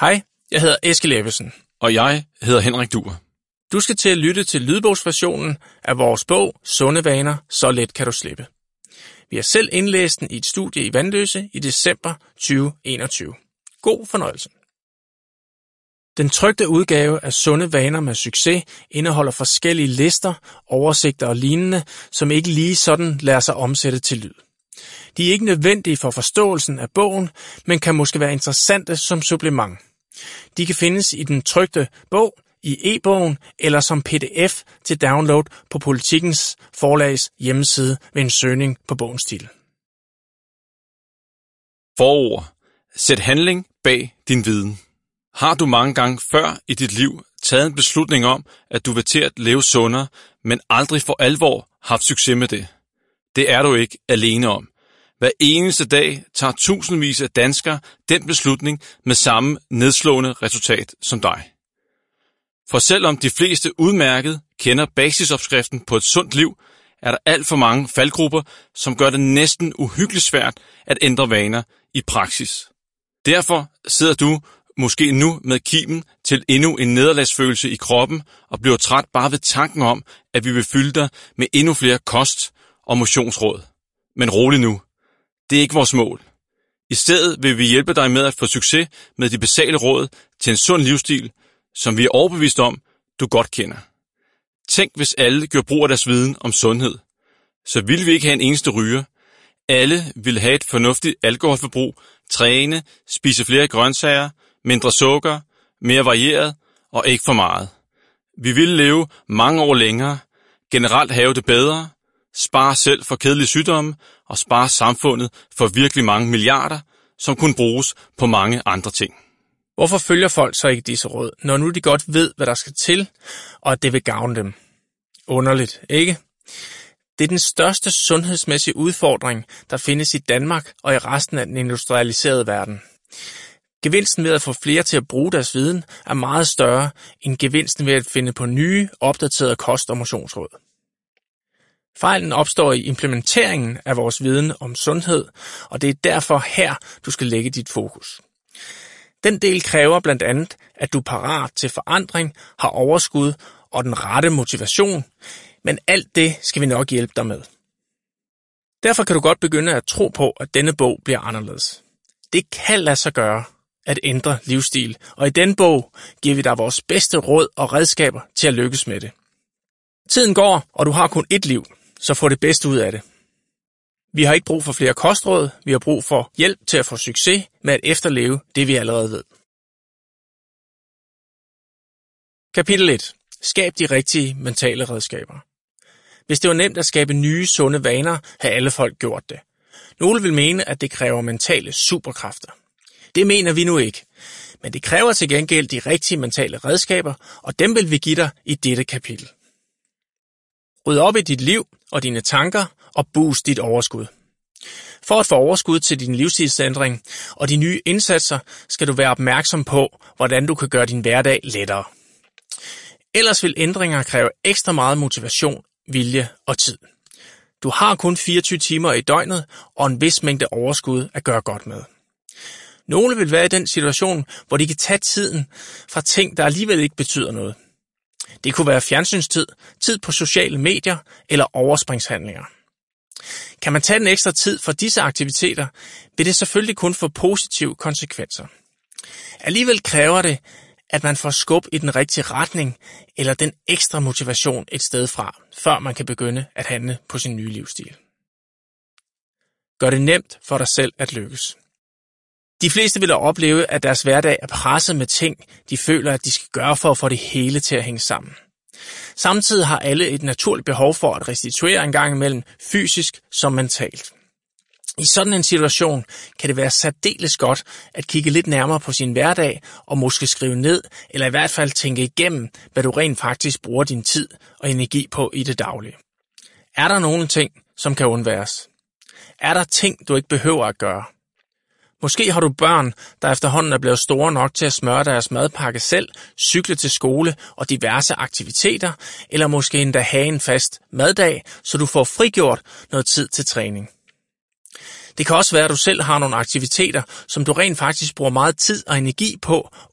Hej, jeg hedder Eskil Ebbesen. Og jeg hedder Henrik Duer. Du skal til at lytte til lydbogsversionen af vores bog Sunde vaner, så let kan du slippe. Vi har selv indlæst den i et studie i Vandløse i december 2021. God fornøjelse. Den trykte udgave af Sunde vaner med succes indeholder forskellige lister, oversigter og lignende, som ikke lige sådan lader sig omsætte til lyd. De er ikke nødvendige for forståelsen af bogen, men kan måske være interessante som supplement. De kan findes i den trykte bog, i e-bogen eller som pdf til download på Politikens forlags hjemmeside ved en søgning på bogens titel. Forord. Sæt handling bag din viden. Har du mange gange før i dit liv taget en beslutning om, at du vil til at leve sundere, men aldrig for alvor haft succes med det? Det er du ikke alene om. Hver eneste dag tager tusindvis af danskere den beslutning med samme nedslående resultat som dig. For selvom de fleste udmærket kender basisopskriften på et sundt liv, er der alt for mange faldgrupper, som gør det næsten uhyggeligt svært at ændre vaner i praksis. Derfor sidder du måske nu med kimen til endnu en nederlagsfølelse i kroppen og bliver træt bare ved tanken om, at vi vil fylde dig med endnu flere kost- og motionsråd. Men rolig nu. Det er ikke vores mål. I stedet vil vi hjælpe dig med at få succes med de basale råd til en sund livsstil, som vi er overbevist om, du godt kender. Tænk, hvis alle gjorde brug af deres viden om sundhed. Så ville vi ikke have en eneste ryger. Alle ville have et fornuftigt alkoholforbrug, træne, spise flere grøntsager, mindre sukker, mere varieret og ikke for meget. Vi ville leve mange år længere, generelt have det bedre, spare selv for kedelige sygdomme og spare samfundet for virkelig mange milliarder, som kunne bruges på mange andre ting. Hvorfor følger folk så ikke disse råd, når nu de godt ved, hvad der skal til, og at det vil gavne dem? Underligt, ikke? Det er den største sundhedsmæssige udfordring, der findes i Danmark og i resten af den industrialiserede verden. Gevinsten ved at få flere til at bruge deres viden er meget større end gevinsten ved at finde på nye, opdaterede kost- og motionsråd. Fejlen opstår i implementeringen af vores viden om sundhed, og det er derfor her, du skal lægge dit fokus. Den del kræver blandt andet, at du er parat til forandring, har overskud og den rette motivation, men alt det skal vi nok hjælpe dig med. Derfor kan du godt begynde at tro på, at denne bog bliver anderledes. Det kan lade sig gøre at ændre livsstil, og i den bog giver vi dig vores bedste råd og redskaber til at lykkes med det. Tiden går, og du har kun ét liv, så få det bedste ud af det. Vi har ikke brug for flere kostråd, vi har brug for hjælp til at få succes med at efterleve det, vi allerede ved. Kapitel 1. Skab de rigtige mentale redskaber. Hvis det var nemt at skabe nye, sunde vaner, har alle folk gjort det. Nogle vil mene, at det kræver mentale superkræfter. Det mener vi nu ikke. Men det kræver til gengæld de rigtige mentale redskaber, og dem vil vi give dig i dette kapitel. Ryd op i dit liv og dine tanker og boost dit overskud. For at få overskud til din livsstilsændring og de nye indsatser, skal du være opmærksom på, hvordan du kan gøre din hverdag lettere. Ellers vil ændringer kræve ekstra meget motivation, vilje og tid. Du har kun 24 timer i døgnet og en vis mængde overskud at gøre godt med. Nogle vil være i den situation, hvor de kan tage tiden fra ting, der alligevel ikke betyder noget. Det kunne være fjernsynstid, tid på sociale medier eller overspringshandlinger. Kan man tage den ekstra tid for disse aktiviteter, vil det selvfølgelig kun få positive konsekvenser. Alligevel kræver det, at man får skub i den rigtige retning eller den ekstra motivation et sted fra, før man kan begynde at handle på sin nye livsstil. Gør det nemt for dig selv at lykkes. De fleste vil opleve, at deres hverdag er presset med ting, de føler, at de skal gøre for at få det hele til at hænge sammen. Samtidig har alle et naturligt behov for at restituere en gang imellem, fysisk som mentalt. I sådan en situation kan det være særdeles godt at kigge lidt nærmere på sin hverdag og måske skrive ned, eller i hvert fald tænke igennem, hvad du rent faktisk bruger din tid og energi på i det daglige. Er der nogle ting, som kan undværes? Er der ting, du ikke behøver at gøre? Måske har du børn, der efterhånden er blevet store nok til at smøre deres madpakke selv, cykle til skole og diverse aktiviteter, eller måske endda have en fast maddag, så du får frigjort noget tid til træning. Det kan også være, at du selv har nogle aktiviteter, som du rent faktisk bruger meget tid og energi på,